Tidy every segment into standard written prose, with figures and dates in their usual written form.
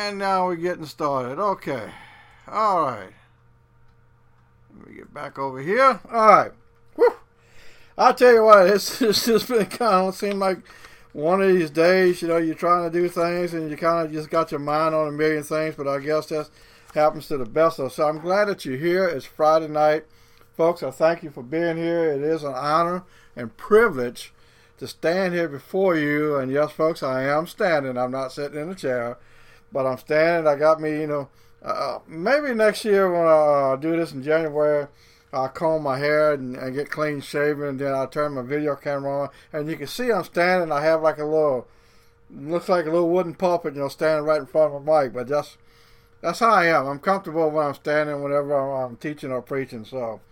And now we're getting started. Okay. All right. Let me get back over here. All right. Whew. I'll tell you what, it's just been kind of seem like one of these days, you're trying to do things and you kind of just got your mind on a million things, but I guess that happens to the best of us. So I'm glad that you're here. It's Friday night. Folks, I thank you for being here. It is an honor and privilege to stand here before you. And yes, folks, I am standing. I'm not sitting in a chair, but I'm standing. I got me, maybe next year when I do this in January, I'll comb my hair and get clean shaven, and then I'll turn my video camera on. And you can see I'm standing. I have like looks like a little wooden pulpit, standing right in front of my mic. But that's how I am. I'm comfortable when I'm standing whenever I'm teaching or preaching. So,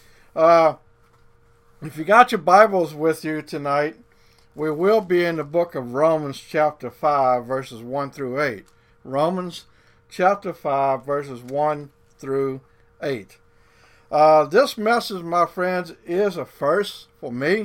if you got your Bibles with you tonight, we will be in the book of Romans chapter 5, verses 1 through 8. Romans chapter 5, verses 1 through 8. This message, my friends, is a first for me.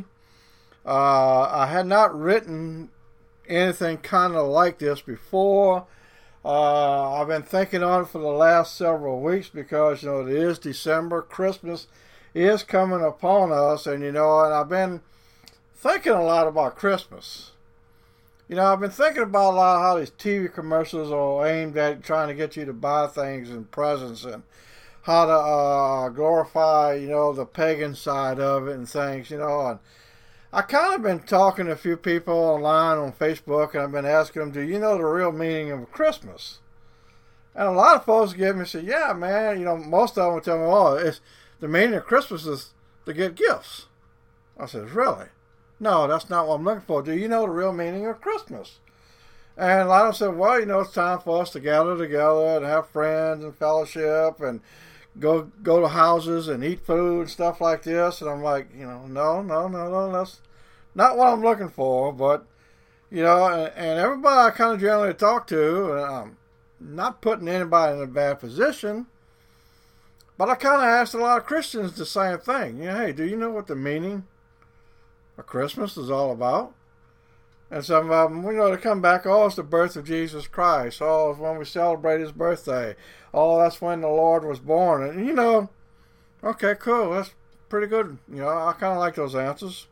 I had not written anything kind of like this before. I've been thinking on it for the last several weeks because, it is December. Christmas is coming upon us, and, and I've been thinking a lot about Christmas. I've been thinking about a lot of how these TV commercials are aimed at trying to get you to buy things and presents, and how to glorify, the pagan side of it and things, and I kind of been talking to a few people online on Facebook, and I've been asking them, do you know the real meaning of Christmas? And a lot of folks give me, say, yeah, man, most of them will tell me, the meaning of Christmas is to get gifts. I said, really? No, that's not what I'm looking for. Do you know the real meaning of Christmas? And a lot of them said, well, it's time for us to gather together and have friends and fellowship and go to houses and eat food and stuff like this. And I'm like, no, that's not what I'm looking for. But, and everybody I kind of generally talk to, and I'm not putting anybody in a bad position, but I kind of asked a lot of Christians the same thing. Hey, do you know what the meaning of Christmas is all about? And some of them, they come back, it's the birth of Jesus Christ. It's when we celebrate his birthday. That's when the Lord was born. And, okay, cool. That's pretty good. I kind of like those answers.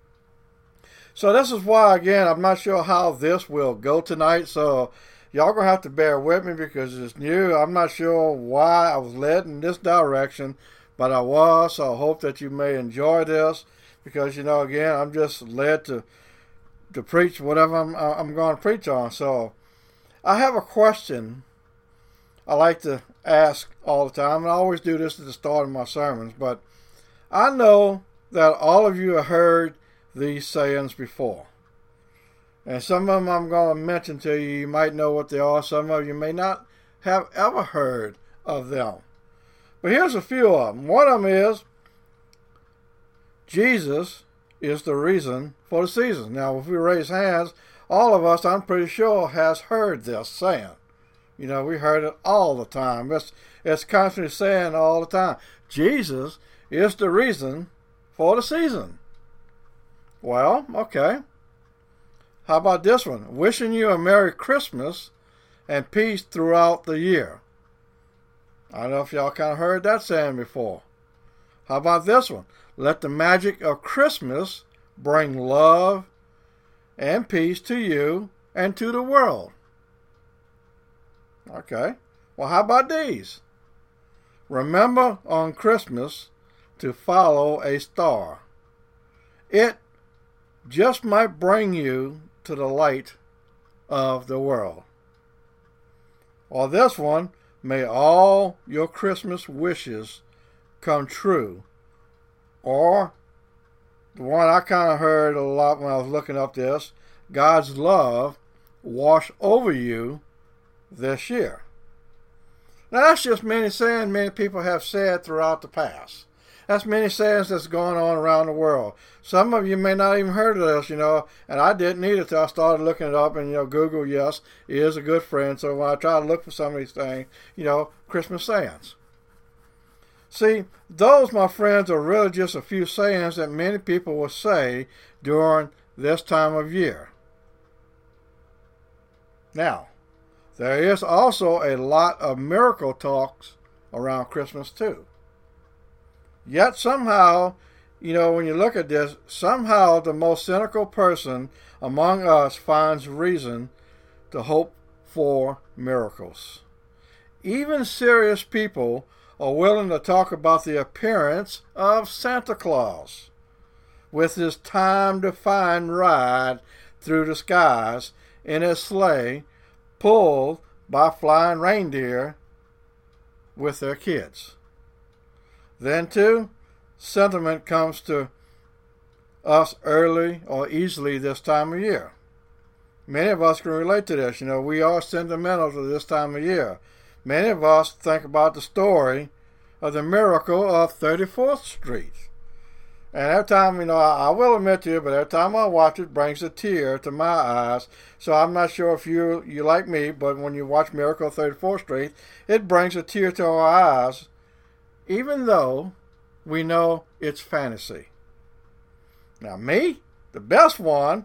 So this is why, again, I'm not sure how this will go tonight. So y'all going to have to bear with me because it's new. I'm not sure why I was led in this direction, but I was. So I hope that you may enjoy this because, again, I'm just led to preach whatever I'm going to preach on. So I have a question I like to ask all the time, and I always do this at the start of my sermons, but I know that all of you have heard these sayings before. And some of them I'm going to mention to you. You might know what they are. Some of you may not have ever heard of them. But here's a few of them. One of them is, Jesus is the reason for the season. Now, if we raise hands, all of us, I'm pretty sure, has heard this saying. We heard it all the time. It's constantly saying all the time, Jesus is the reason for the season. Well, okay. How about this one? Wishing you a Merry Christmas and peace throughout the year. I don't know if y'all kind of heard that saying before. How about this one? Let the magic of Christmas bring love and peace to you and to the world. Okay. Well, how about these? Remember on Christmas to follow a star. It just might bring you to the light of the world. Or this one, may all your Christmas wishes come true. Or the one I kind of heard a lot when I was looking up this, God's love wash over you this year. Now that's just many sayings many people have said throughout the past. That's many sayings that's going on around the world. Some of you may not even heard of this, and I didn't either until I started looking it up, and, Google, yes, is a good friend. So when I try to look for some of these things, Christmas sayings. See, those, my friends, are really just a few sayings that many people will say during this time of year. Now, There is also a lot of miracle talks around Christmas too. Yet somehow, when you look at this, somehow the most cynical person among us finds reason to hope for miracles. Even serious people are willing to talk about the appearance of Santa Claus with his time-defying ride through the skies in his sleigh pulled by flying reindeer with their kids. Then, too, sentiment comes to us early or easily this time of year. Many of us can relate to this. We are sentimental to this time of year. Many of us think about the story of the miracle of 34th Street. And every time, I will admit to you, but every time I watch it, brings a tear to my eyes. So I'm not sure if you like me, but when you watch Miracle of 34th Street, it brings a tear to our eyes, even though we know it's fantasy. Now me, the best one,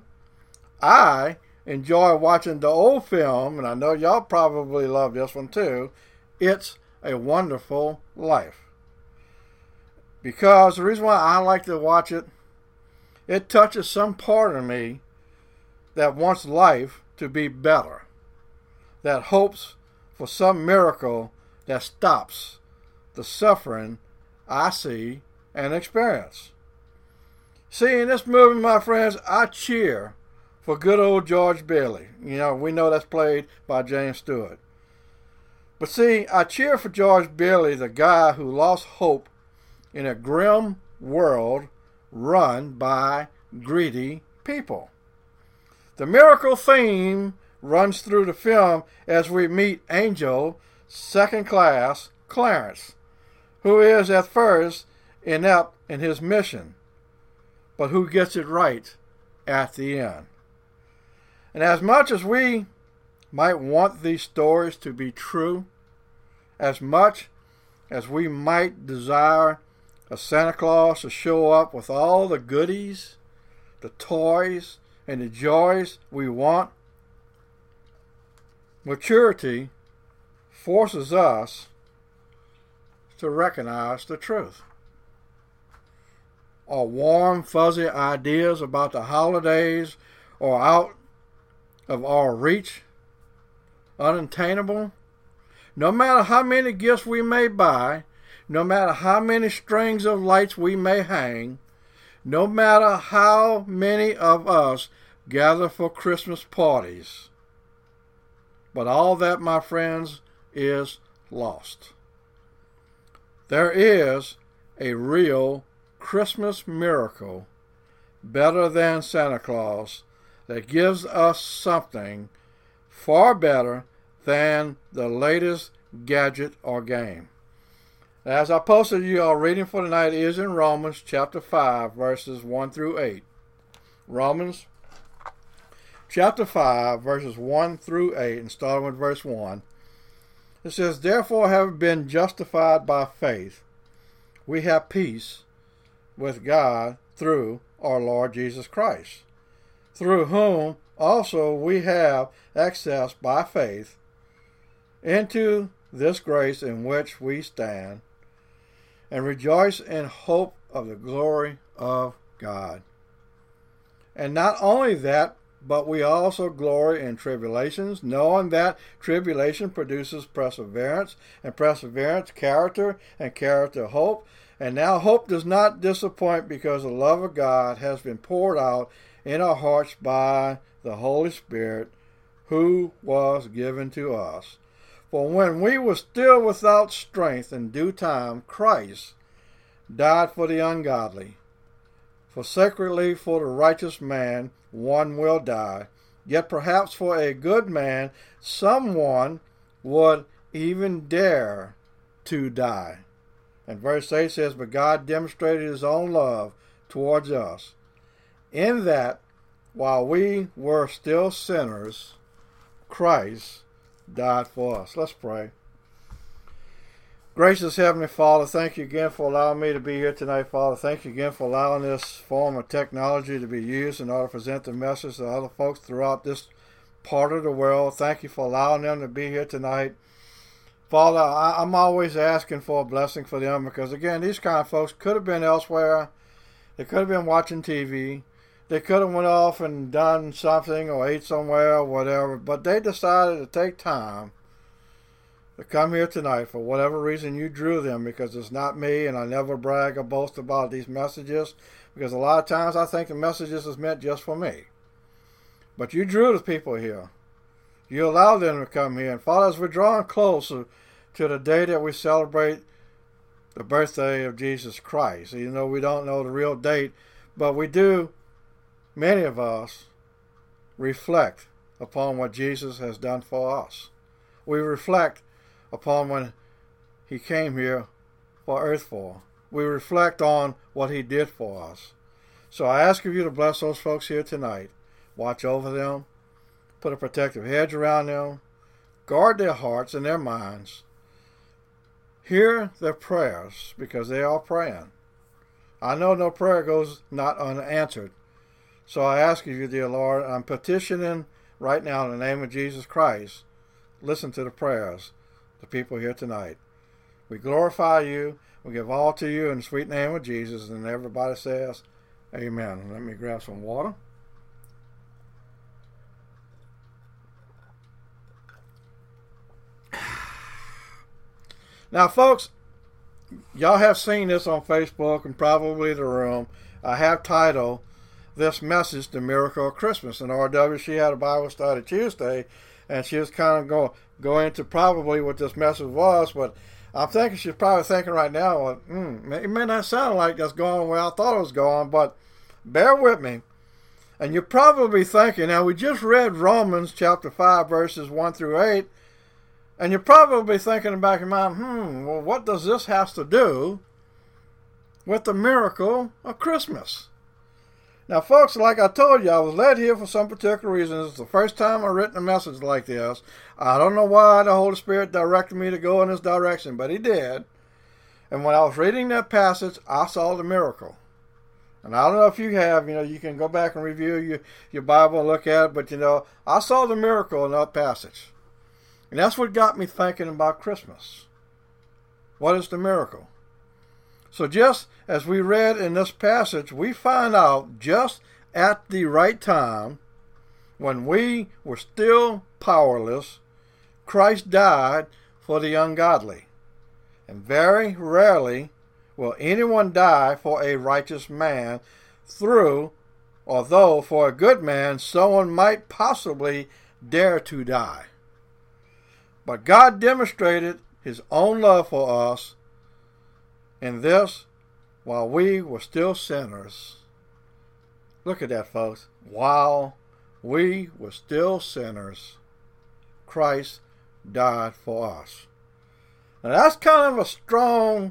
I enjoy watching the old film, and I know y'all probably love this one too, It's a Wonderful Life. Because the reason why I like to watch it, it touches some part of me that wants life to be better, that hopes for some miracle that stops the suffering I see and experience. See, in this movie, my friends, I cheer for good old George Bailey. We know that's played by James Stewart. But see, I cheer for George Bailey, the guy who lost hope in a grim world run by greedy people. The miracle theme runs through the film as we meet Angel Second Class Clarence, who is at first inept in his mission, but who gets it right at the end. And as much as we might want these stories to be true, as much as we might desire a Santa Claus to show up with all the goodies, the toys, and the joys we want, maturity forces us to recognize the truth. Our warm, fuzzy ideas about the holidays are out of our reach, unattainable. No matter how many gifts we may buy, no matter how many strings of lights we may hang, no matter how many of us gather for Christmas parties. But all that, my friends, is lost. There is a real Christmas miracle better than Santa Claus that gives us something far better than the latest gadget or game. As I posted you, our reading for tonight is in Romans chapter 5, verses 1 through 8. Romans chapter 5, verses 1 through 8, and starting with verse 1. It says, "Therefore, having been justified by faith, we have peace with God through our Lord Jesus Christ, through whom also we have access by faith into this grace in which we stand, and rejoice in hope of the glory of God. And not only that, but we also glory in tribulations, knowing that tribulation produces perseverance, and perseverance character, and character hope. And now hope does not disappoint, because the love of God has been poured out in our hearts by the Holy Spirit, who was given to us. For when we were still without strength, in due time Christ died for the ungodly. For secretly for the righteous man one will die, yet perhaps for a good man someone would even dare to die." And verse 8 says, "But God demonstrated his own love towards us, in that while we were still sinners, Christ died for us." Let's pray. Gracious Heavenly Father, thank you again for allowing me to be here tonight, Father. Thank you again for allowing this form of technology to be used in order to present the message to other folks throughout this part of the world. Thank you for allowing them to be here tonight. Father, I'm always asking for a blessing for them because, again, these kind of folks could have been elsewhere. They could have been watching TV. They could have went off and done something or ate somewhere or whatever, but they decided to take time to come here tonight for whatever reason you drew them, because it's not me, and I never brag or boast about these messages because a lot of times I think the messages is meant just for me. But you drew the people here. You allowed them to come here. And Father, as we're drawing closer to the day that we celebrate the birthday of Jesus Christ, even though we don't know the real date, but we do, many of us, reflect upon what Jesus has done for us. We reflect upon when he came here for earth for. We reflect on what he did for us. So I ask of you to bless those folks here tonight. Watch over them. Put a protective hedge around them. Guard their hearts and their minds. Hear their prayers because they are praying. I know no prayer goes not unanswered. So I ask of you, dear Lord, I'm petitioning right now in the name of Jesus Christ. Listen to the prayers of the people here tonight. We glorify you. We give all to you in the sweet name of Jesus. And everybody says, amen. Let me grab some water. Now, folks, y'all have seen this on Facebook and probably the room. I have titled this message, The Miracle of Christmas. And R.W., she had a Bible study Tuesday, and she was kind of going into probably what this message was, but I'm thinking she's probably thinking right now, well, it may not sound like that's going where I thought it was going, but bear with me. And you're probably thinking, now we just read Romans chapter 5, verses 1 through 8, and you're probably thinking in the back of your mind, well, what does this have to do with the miracle of Christmas? Now, folks, like I told you, I was led here for some particular reason. It's the first time I've written a message like this. I don't know why the Holy Spirit directed me to go in this direction, but he did. And when I was reading that passage, I saw the miracle. And I don't know if you have, you can go back and review your Bible and look at it, but, I saw the miracle in that passage. And that's what got me thinking about Christmas. What is the miracle? So just as we read in this passage, we find out just at the right time, when we were still powerless, Christ died for the ungodly. And very rarely will anyone die for a righteous man although for a good man someone might possibly dare to die. But God demonstrated his own love for us in this while we were still sinners. Look at that, folks. While we were still sinners, Christ died for us. Now that's kind of a strong,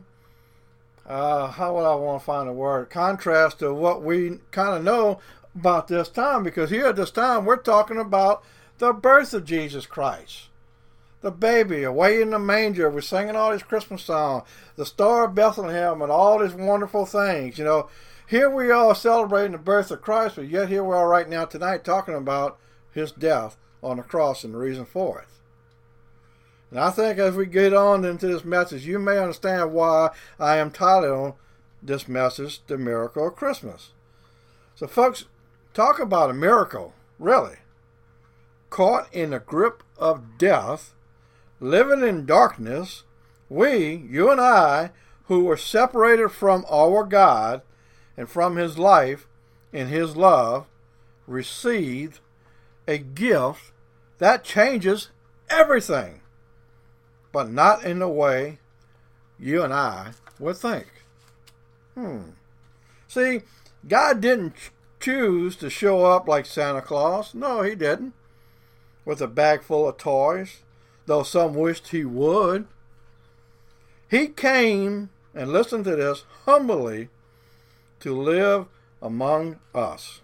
how would I want to find a word, contrast to what we kind of know about this time, because here at this time we're talking about the birth of Jesus Christ. The baby away in the manger. We're singing all these Christmas songs. The Star of Bethlehem and all these wonderful things. Here we are celebrating the birth of Christ, but yet here we are right now tonight talking about his death on the cross and the reason for it. And I think as we get on into this message, you may understand why I am titling this message, The Miracle of Christmas. So folks, talk about a miracle, really. Caught in the grip of death, living in darkness, you and I, who were separated from our God and from his life and his love, received a gift that changes everything, but not in the way you and I would think. See, God didn't choose to show up like Santa Claus. No, he didn't. With a bag full of toys, though some wished he would. He came, and listen to this, humbly to live among us,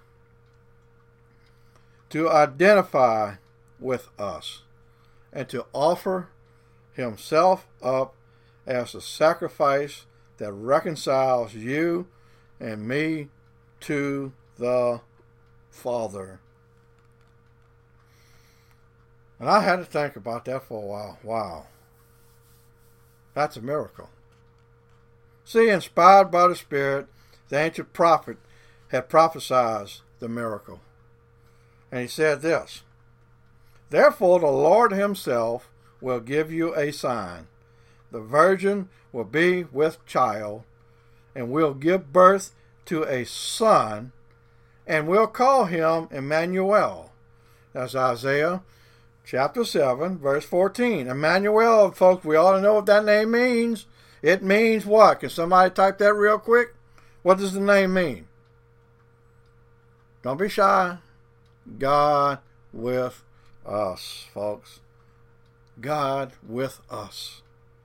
to identify with us, and to offer himself up as a sacrifice that reconciles you and me to the Father. And I had to think about that for a while. Wow. That's a miracle. See, inspired by the Spirit, the ancient prophet had prophesied the miracle. And he said this, "Therefore the Lord himself will give you a sign. The virgin will be with child and will give birth to a son and will call him Emmanuel." That's Isaiah chapter 7, verse 14. Emmanuel, folks, we ought to know what that name means. It means what? Can somebody type that real quick? What does the name mean? Don't be shy. God with us, folks. God with us.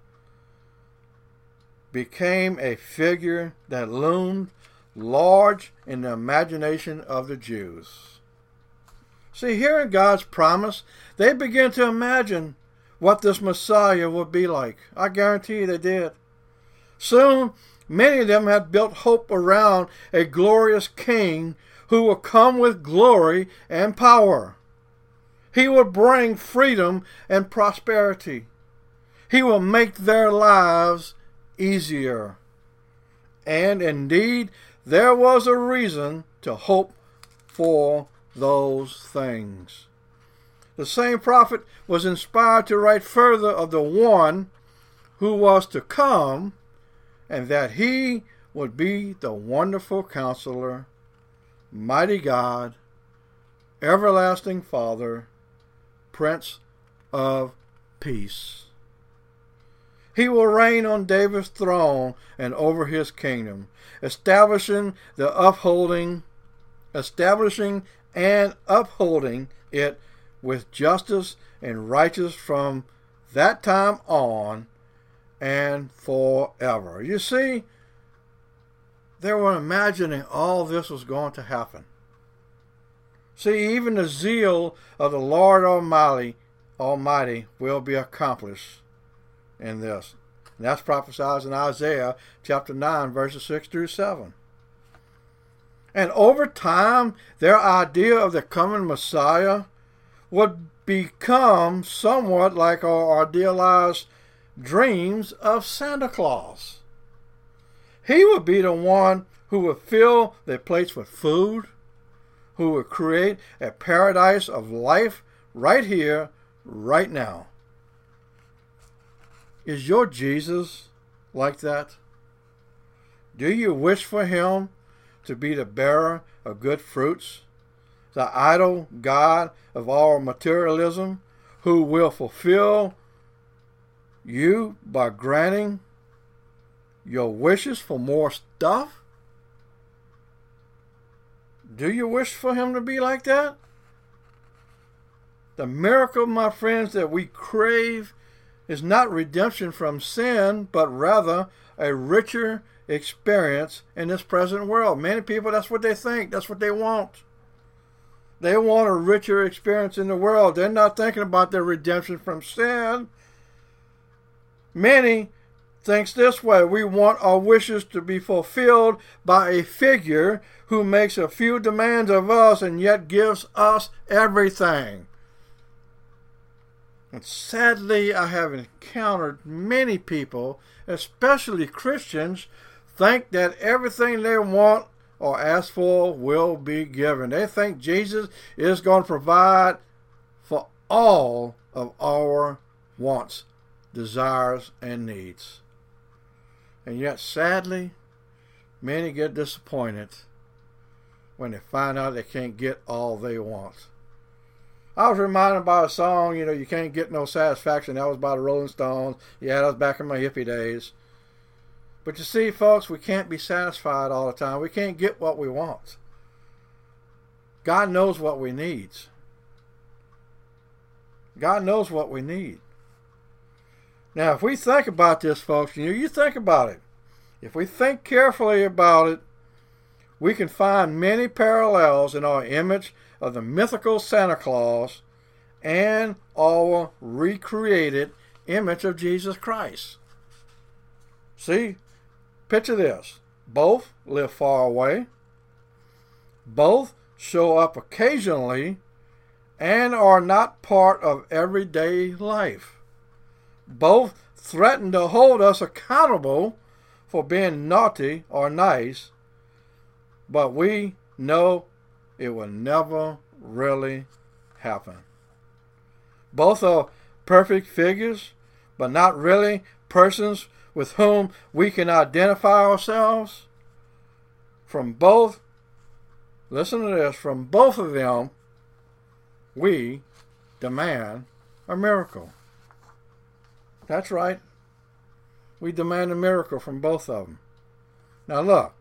Became a figure that loomed large in the imagination of the Jews. See, hearing God's promise, they began to imagine what this Messiah would be like. I guarantee you they did. Soon, many of them had built hope around a glorious king who will come with glory and power. He will bring freedom and prosperity. He will make their lives easier. And indeed, there was a reason to hope for those things. The same prophet was inspired to write further of the one who was to come, and that he would be the wonderful Counselor, mighty God, everlasting Father, Prince of Peace. He will reign on David's throne and over his kingdom, establishing and upholding it with justice and righteousness from that time on and forever. You see, they were imagining all this was going to happen. See, even the zeal of the Lord Almighty will be accomplished in this. And that's prophesied in Isaiah chapter 9, verses 6 through 7. And over time, their idea of the coming Messiah would become somewhat like our idealized dreams of Santa Claus. He would be the one who would fill their plates with food, who would create a paradise of life right here, right now. Is your Jesus like that? Do you wish for him to be the bearer of good fruits, the idol God of all materialism, who will fulfill you by granting your wishes for more stuff? Do you wish for him to be like that? The miracle, my friends, that we crave is not redemption from sin, but rather a richer experience in this present world. Many people, that's what they think. That's what they want. They want a richer experience in the world. They're not thinking about their redemption from sin. Many thinks this way: we want our wishes to be fulfilled by a figure who makes a few demands of us and yet gives us everything. And sadly, I have encountered many people, especially Christians, think that everything they want or ask for will be given. They think Jesus is going to provide for all of our wants, desires, and needs. And yet, sadly, many get disappointed when they find out they can't get all they want. I was reminded by a song, you can't get no satisfaction. That was by the Rolling Stones. Yeah, that was back in my hippie days. But you see, folks, we can't be satisfied all the time. We can't get what we want. God knows what we need. God knows what we need. Now, if we think about this, folks, you think about it. If we think carefully about it, we can find many parallels in our image of the mythical Santa Claus and our recreated image of Jesus Christ. See, picture this. Both live far away. Both show up occasionally, and are not part of everyday life. Both threaten to hold us accountable for being naughty or nice, but we know it will never really happen. Both are perfect figures, but not really persons with whom we can identify ourselves. From both, listen to this, from both of them, we demand a miracle. That's right. We demand a miracle from both of them. Now look,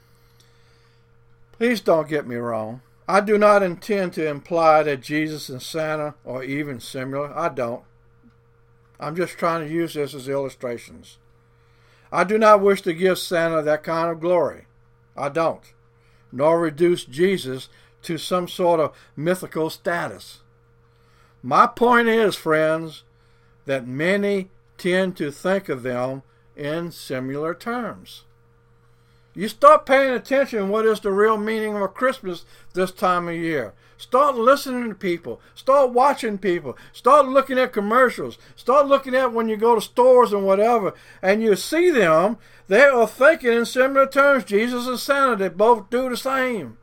please don't get me wrong. I do not intend to imply that Jesus and Santa are even similar. I don't. I'm just trying to use this as illustrations. I do not wish to give Santa that kind of glory. I don't. Nor reduce Jesus to some sort of mythical status. My point is, friends, that many tend to think of them in similar terms. You start paying attention what is the real meaning of Christmas this time of year. Start listening to people. Start watching people. Start looking at commercials. Start looking at when you go to stores and whatever, and you see them, they are thinking in similar terms. Jesus and Santa, they both do the same.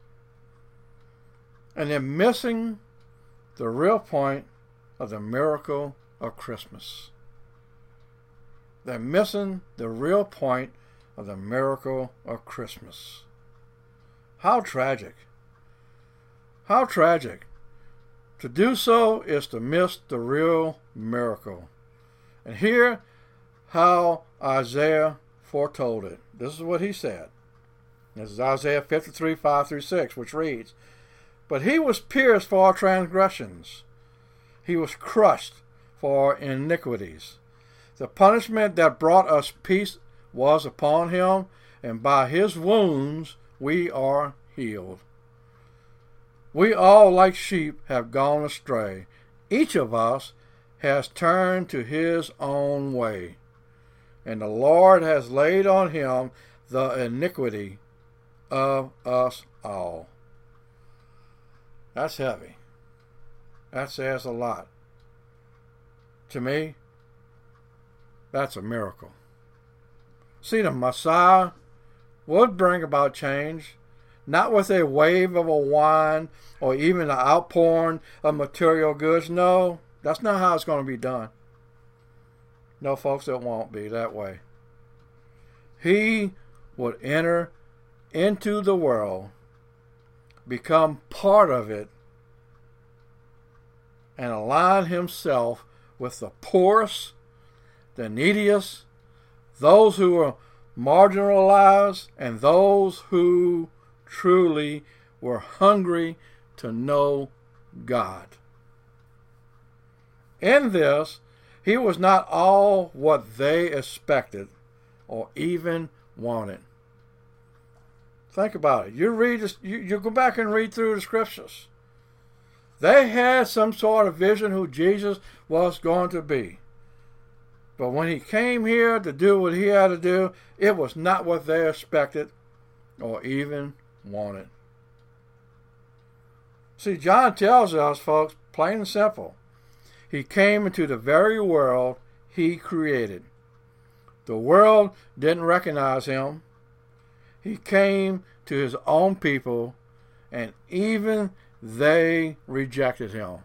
And they're missing the real point of the miracle of Christmas. They're missing the real point of the miracle of Christmas. How tragic. How tragic. To do so is to miss the real miracle. And hear how Isaiah foretold it. This is what he said. This is Isaiah 53, 5-6, which reads, "But he was pierced for our transgressions. He was crushed for our iniquities. The punishment that brought us peace was upon him, and by his wounds we are healed. We all, like sheep, have gone astray. Each of us has turned to his own way, and the Lord has laid on him the iniquity of us all." That's heavy. That says a lot. To me, that's a miracle. See, the Messiah would bring about change, not with a wave of a wand or even an outpouring of material goods. No, that's not how it's going to be done. No, folks, it won't be that way. He would enter into the world, become part of it, and align himself with the poorest, the neediest, those who are marginalized, and those who truly were hungry to know God. In this, he was not all what they expected or even wanted. Think about it. You read this, you go back and read through the scriptures. They had some sort of vision who Jesus was going to be. But when he came here to do what he had to do, it was not what they expected or even wanted. See, John tells us, folks, plain and simple, he came into the very world he created. The world didn't recognize him. He came to his own people, and even they rejected him.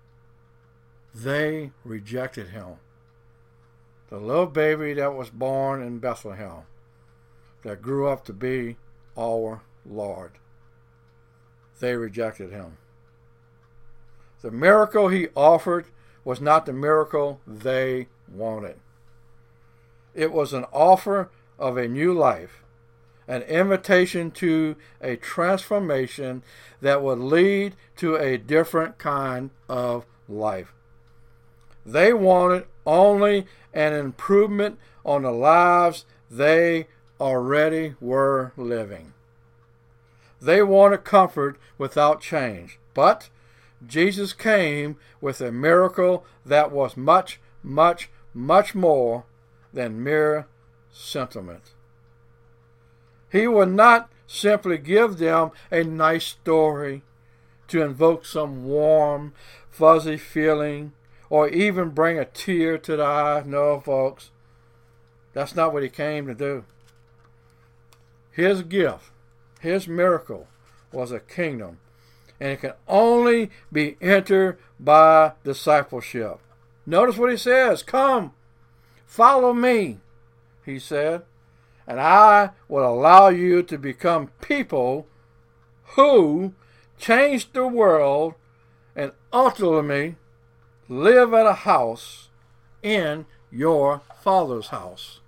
They rejected him. The little baby that was born in Bethlehem, that grew up to be our Lord. They rejected him. The miracle he offered was not the miracle they wanted. It was an offer of a new life, an invitation to a transformation that would lead to a different kind of life. They wanted only an improvement on the lives they already were living. They wanted comfort without change. But Jesus came with a miracle that was much, much, much more than mere sentiment. He would not simply give them a nice story, to invoke some warm, fuzzy feeling or even bring a tear to the eye. No, folks, that's not what he came to do. His gift, his miracle, was a kingdom, and it can only be entered by discipleship. Notice what he says. Come, follow me, he said, and I will allow you to become people who change the world and ultimately live at a house in your Father's house.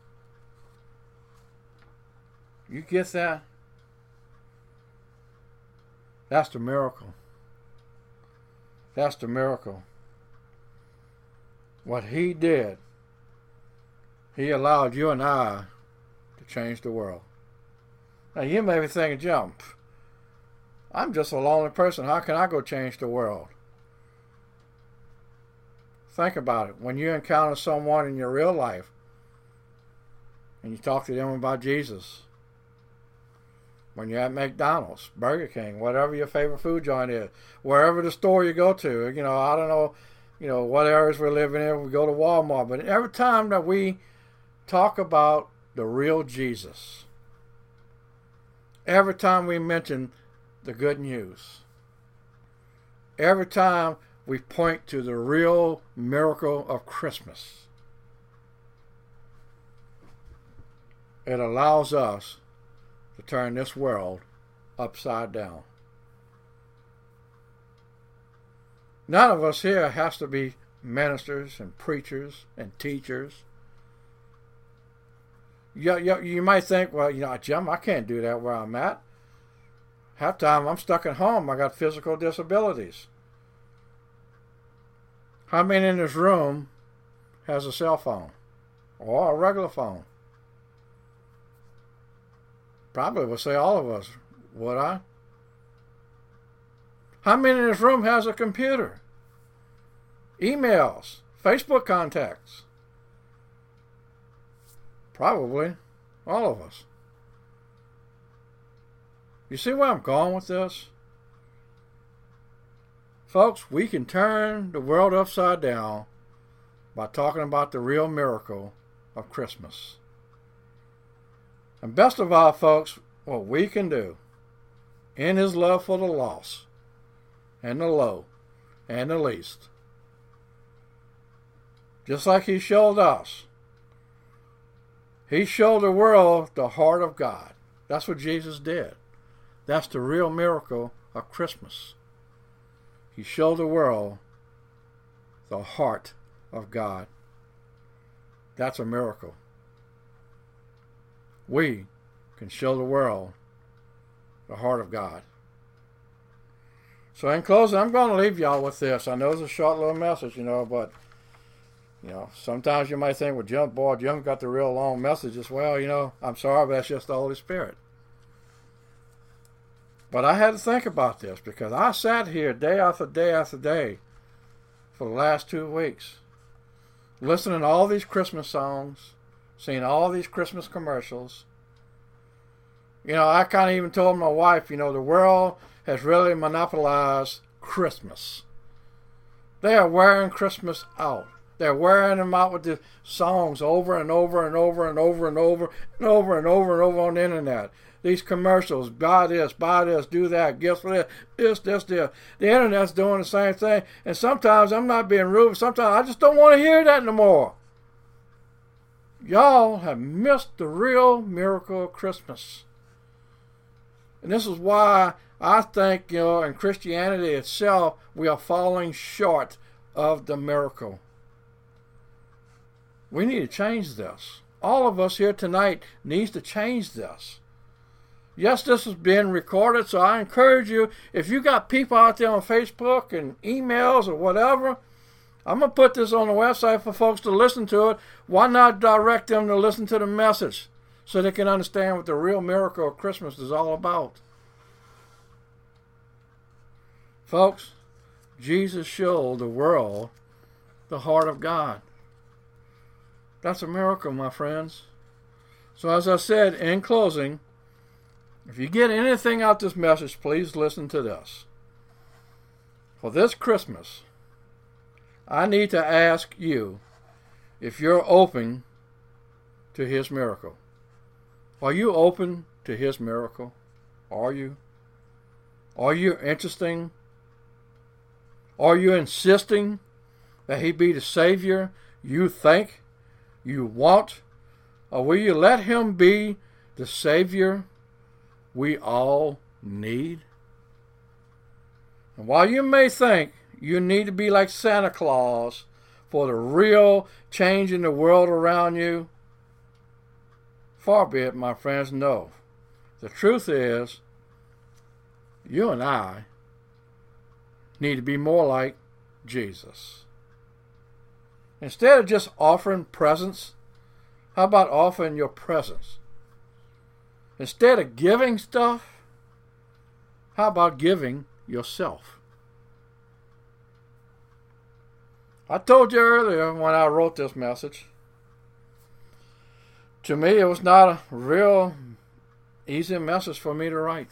You get that? That's the miracle. That's the miracle. What he did, he allowed you and I to change the world. Now you may be thinking, Jim, I'm just a lonely person. How can I go change the world? Think about it. When you encounter someone in your real life and you talk to them about Jesus, when you're at McDonald's, Burger King, whatever your favorite food joint is, wherever the store you go to, I don't know, what areas we're living in, we go to Walmart, but every time that we talk about the real Jesus, every time we mention the good news, every time we point to the real miracle of Christmas, it allows us to turn this world upside down. None of us here has to be ministers and preachers and teachers. You might think, well, Jim, I can't do that where I'm at. Half time I'm stuck at home. I got physical disabilities. How many in this room has a cell phone or a regular phone? Probably would say all of us, would I? How many in this room has a computer? Emails, Facebook contacts? Probably all of us. You see where I'm going with this? Folks, we can turn the world upside down by talking about the real miracle of Christmas. And best of all, folks, what we can do in his love for the lost and the low and the least, just like he showed us, he showed the world the heart of God. That's what Jesus did. That's the real miracle of Christmas. He showed the world the heart of God. That's a miracle. We can show the world the heart of God. So in closing, I'm going to leave y'all with this. I know it's a short little message, but sometimes you might think, well, Jim got the real long messages. Well, I'm sorry, but that's just the Holy Spirit. But I had to think about this because I sat here day after day after day for the last 2 weeks, listening to all these Christmas songs, seeing all these Christmas commercials. I kind of even told my wife, the world has really monopolized Christmas. They are wearing Christmas out. They're wearing them out with the songs over and over and over and over and over and over and over and over on the internet. These commercials, buy this, do that, gifts for this. The internet's doing the same thing. And sometimes, I'm not being rude, sometimes I just don't want to hear that no more. Y'all have missed the real miracle of Christmas. And this is why I think, in Christianity itself, we are falling short of the miracle. We need to change this. All of us here tonight needs to change this. Yes, this is being recorded, so I encourage you, if you got people out there on Facebook and emails or whatever, I'm going to put this on the website for folks to listen to it. Why not direct them to listen to the message so they can understand what the real miracle of Christmas is all about? Folks, Jesus showed the world the heart of God. That's a miracle, my friends. So as I said in closing, if you get anything out this message, please listen to this. For this Christmas, I need to ask you if you're open to His miracle. Are you open to His miracle? Are you? Are you interesting? Are you insisting that He be the Savior you think you want? Or will you let Him be the Savior we all need? And while you may think you need to be like Santa Claus for the real change in the world around you, far be it, my friends, no. The truth is, you and I need to be more like Jesus. Instead of just offering presents, how about offering your presence? Instead of giving stuff, how about giving yourself? I told you earlier when I wrote this message, to me it was not a real easy message for me to write.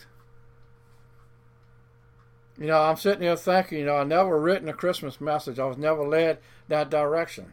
I'm sitting here thinking, I never written a Christmas message. I was never led that direction.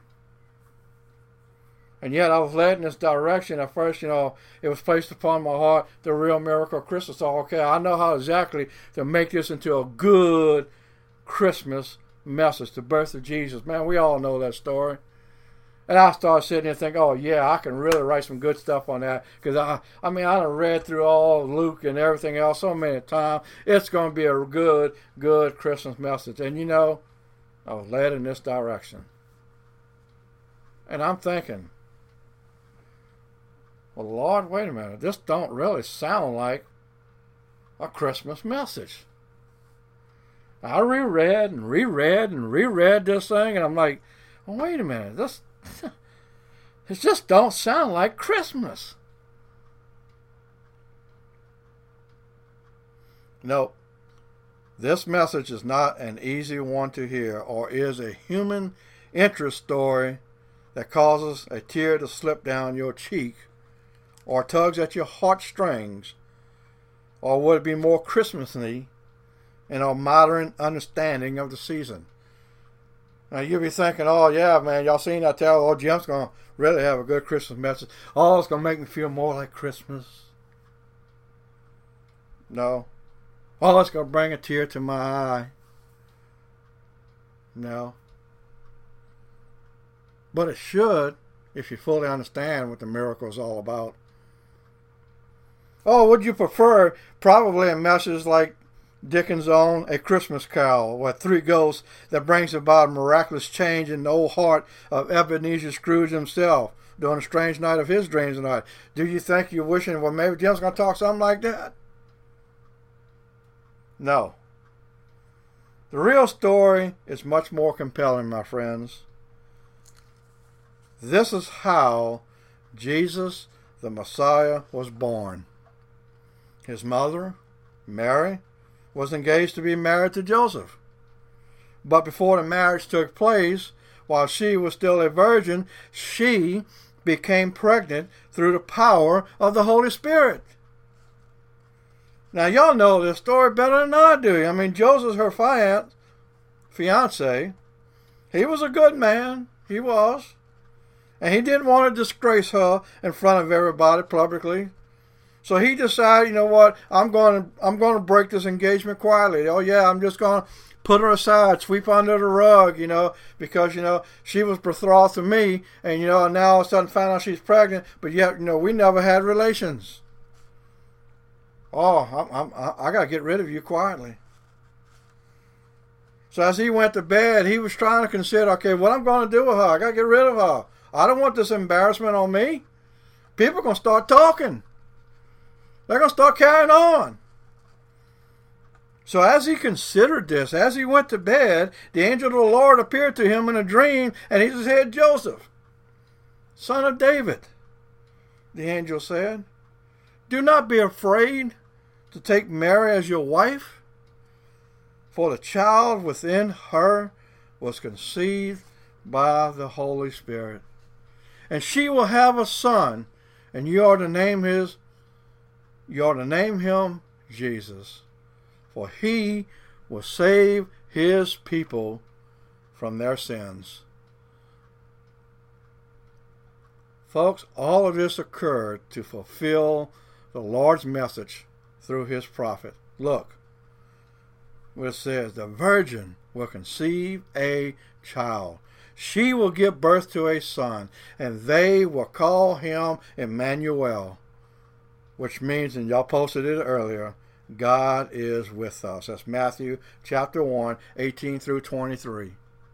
And yet I was led in this direction. At first, it was placed upon my heart, the real miracle of Christmas. So, okay, I know how exactly to make this into a good Christmas message, the birth of Jesus. Man, we all know that story. And I started sitting there thinking, oh, yeah, I can really write some good stuff on that. Because, I done read through all Luke and everything else so many times. It's going to be a good Christmas message. And, I was led in this direction. And I'm thinking, well, Lord, wait a minute. This don't really sound like a Christmas message. I reread this thing, and I'm like, well, wait a minute. It just don't sound like Christmas. No, this message is not an easy one to hear, or is a human interest story that causes a tear to slip down your cheek, or tugs at your heartstrings, or would it be more Christmassy in our modern understanding of the season? Now you'll be thinking, oh yeah, man, y'all seen that tell? Oh, Jim's going to really have a good Christmas message. Oh, it's going to make me feel more like Christmas. No. Oh, it's going to bring a tear to my eye. No. But it should, if you fully understand what the miracle is all about. Oh, would you prefer probably a message like Dickens' own A Christmas Carol, with three ghosts that brings about a miraculous change in the old heart of Ebenezer Scrooge himself during a strange night of his dreams tonight? Do you think you're wishing, well, maybe Jim's going to talk something like that? No. The real story is much more compelling, my friends. This is how Jesus, the Messiah, was born. His mother, Mary, was engaged to be married to Joseph. But before the marriage took place, while she was still a virgin, she became pregnant through the power of the Holy Spirit. Now, y'all know this story better than I do. Joseph, her fiance, he was a good man. He was. And he didn't want to disgrace her in front of everybody publicly. So he decided, you know what, I'm going to break this engagement quietly. Oh yeah, I'm just going to put her aside, sweep under the rug, because, she was betrothed to me, and, now all of a sudden find out she's pregnant, but yet, we never had relations. Oh, I got to get rid of you quietly. So as he went to bed, he was trying to consider, okay, what I'm going to do with her. I got to get rid of her. I don't want this embarrassment on me. People are going to start talking. They're going to start carrying on. So as he considered this, as he went to bed, the angel of the Lord appeared to him in a dream, and he said, Joseph, son of David, the angel said, do not be afraid to take Mary as your wife, for the child within her was conceived by the Holy Spirit. And she will have a son, and you are to name him Jesus, for he will save his people from their sins. Folks, all of this occurred to fulfill the Lord's message through his prophet. Look, where it says, the virgin will conceive a child. She will give birth to a son, and they will call him Emmanuel, which means, and y'all posted it earlier, God is with us. That's Matthew chapter 1, 18 through 23.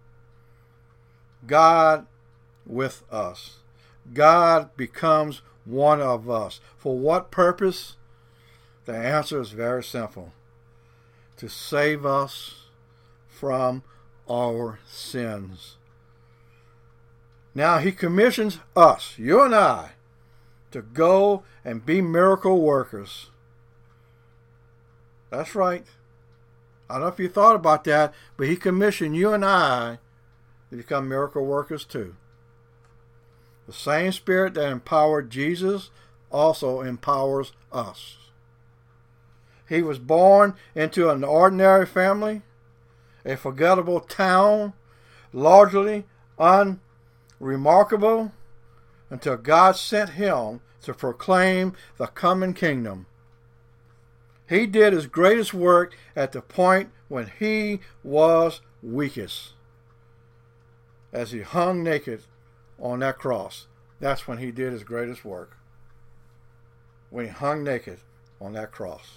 God with us. God becomes one of us. For what purpose? The answer is very simple. To save us from our sins. Now he commissions us, you and I, to go and be miracle workers. That's right. I don't know if you thought about that, but he commissioned you and I to become miracle workers too. The same Spirit that empowered Jesus also empowers us. He was born into an ordinary family, a forgettable town, largely unremarkable, until God sent him to proclaim the coming kingdom. He did his greatest work at the point when he was weakest, as he hung naked on that cross. That's when he did his greatest work, when he hung naked on that cross.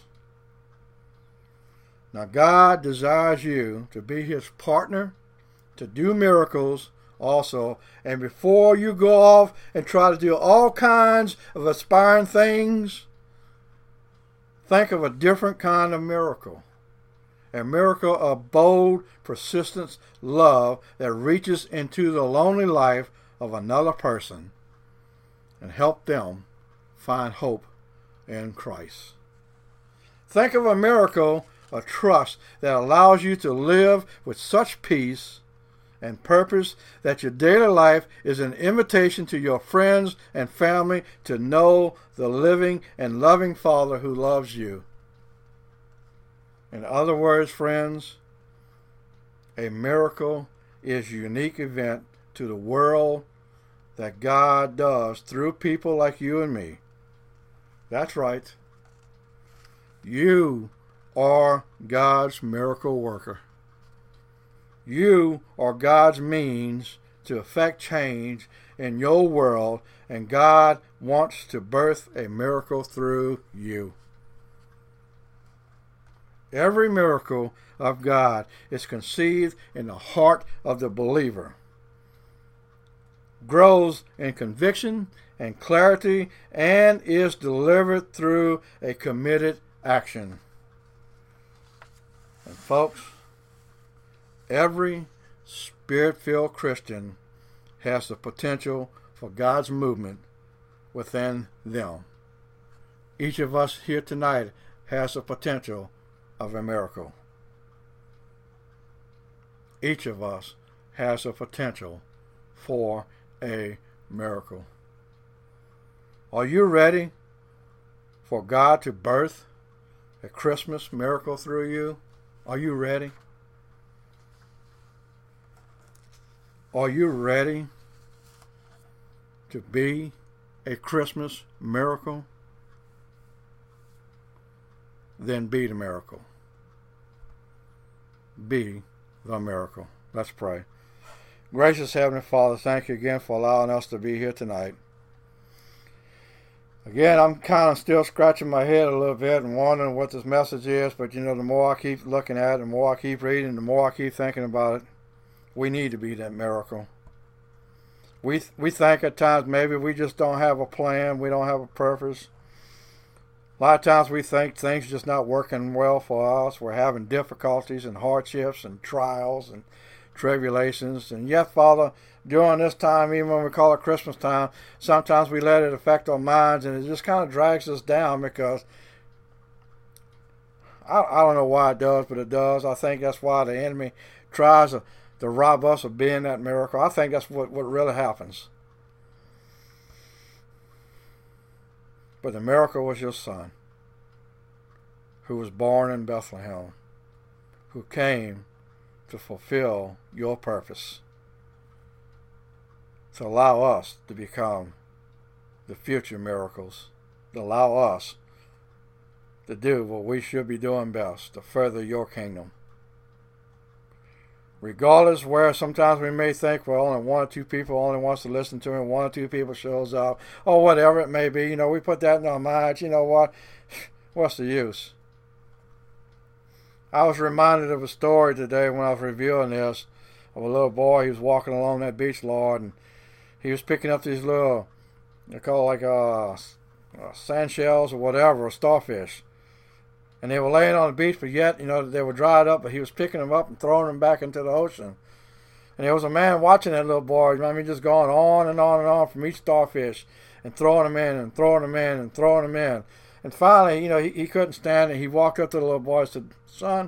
Now God desires you to be his partner, to do miracles also, and before you go off and try to do all kinds of aspiring things, think of a different kind of miracle. A miracle of bold, persistent love that reaches into the lonely life of another person and help them find hope in Christ. Think of a miracle of trust that allows you to live with such peace and purpose that your daily life is an invitation to your friends and family to know the living and loving Father who loves you. In other words, friends, a miracle is a unique event to the world that God does through people like you and me. That's right. You are God's miracle worker. You are God's means to effect change in your world, and God wants to birth a miracle through you. Every miracle of God is conceived in the heart of the believer, grows in conviction and clarity, and is delivered through a committed action. And folks, every Spirit-filled Christian has the potential for God's movement within them. Each of us here tonight has the potential of a miracle. Each of us has the potential for a miracle. Are you ready for God to birth a Christmas miracle through you? Are you ready? Are you ready to be a Christmas miracle? Then be the miracle. Be the miracle. Let's pray. Gracious Heavenly Father, thank you again for allowing us to be here tonight. Again, I'm kind of still scratching my head a little bit and wondering what this message is, but the more I keep looking at it, the more I keep reading, the more I keep thinking about it. We need to be that miracle. We think at times maybe we just don't have a plan, we don't have a purpose. A lot of times we think things are just not working well for us. We're having difficulties and hardships and trials and tribulations. And yet, Father, during this time, even when we call it Christmas time, sometimes we let it affect our minds, and it just kind of drags us down because I don't know why it does, but it does. I think that's why the enemy tries to rob us of being that miracle. I think that's what really happens. But the miracle was your Son, who was born in Bethlehem, who came to fulfill your purpose, to allow us to become the future miracles, to allow us to do what we should be doing best, to further your kingdom. Regardless where sometimes we may think, well, only one or two people only wants to listen to him, one or two people shows up, or whatever it may be. We put that in our minds. You know what? What's the use? I was reminded of a story today when I was reviewing this of a little boy. He was walking along that beach, Lord, and he was picking up these little, they call it like sand shells or whatever, or starfish. And they were laying on the beach, but yet, they were dried up, but he was picking them up and throwing them back into the ocean. And there was a man watching that little boy, just going on and on and on from each starfish and throwing them in and throwing them in and throwing them in. And finally, he couldn't stand it. He walked up to the little boy and said, "Son,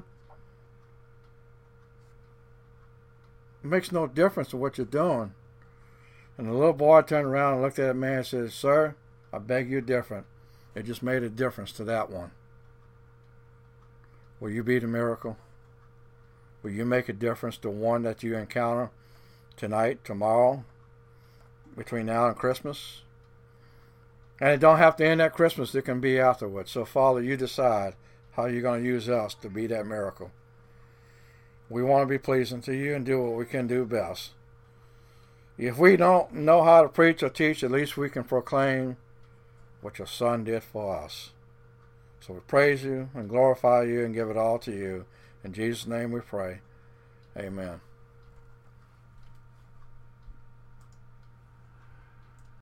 it makes no difference to what you're doing." And the little boy turned around and looked at the man and said, "Sir, I beg you different. It just made a difference to that one." Will you be the miracle? Will you make a difference to one that you encounter tonight, tomorrow, between now and Christmas? And it don't have to end at Christmas. It can be afterwards. So, Father, you decide how you're going to use us to be that miracle. We want to be pleasing to you and do what we can do best. If we don't know how to preach or teach, at least we can proclaim what your Son did for us. So we praise you and glorify you and give it all to you. In Jesus' name we pray. Amen.